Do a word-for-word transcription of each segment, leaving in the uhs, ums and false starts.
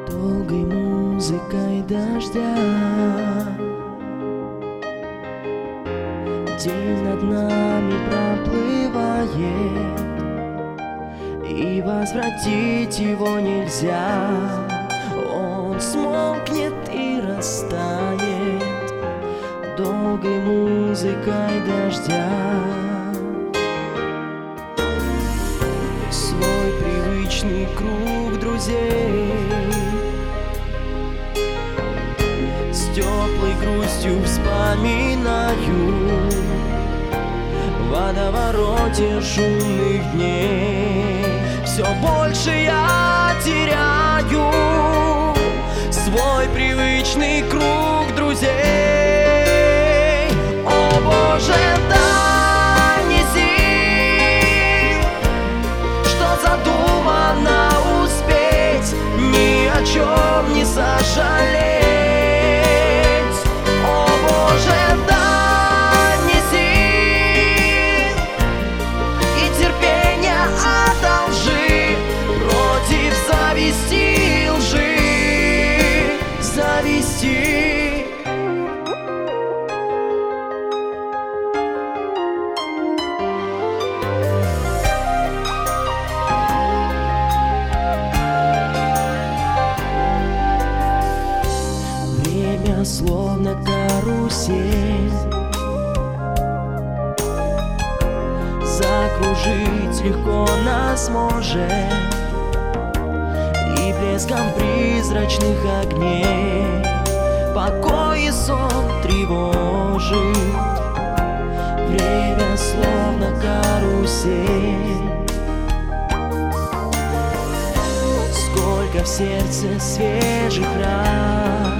долгой музыкой дождя. День над нами проплывает, и возвратить его нельзя. Он смолкнет и растает долгой музыкой дождя. Свой привычный круг друзей с теплой грустью вспоминаю в водовороте шумных дней. Все больше я теряю свой привычный круг друзей. О Боже, дай мне сил, что задумано успеть, ни о чем не сожалеть. О Боже, дай мне сил и терпения одолжи против зависти и лжи. Зависти. Время словно карусель, закружить легко нас может, и блеском призрачных огней покой и сон тревожит. Время словно карусель, сколько в сердце свежих ран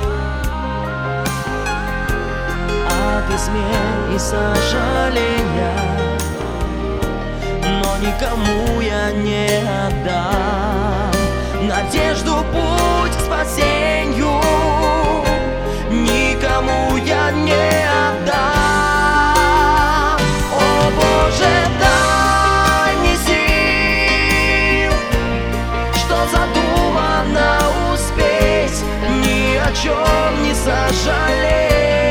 от измен и сожаления, но никому я не отдам надежду, путь к спасению. Никому я не отдам. О Боже, дай мне сил, что задумано успеть, ни о чем не сожалеть.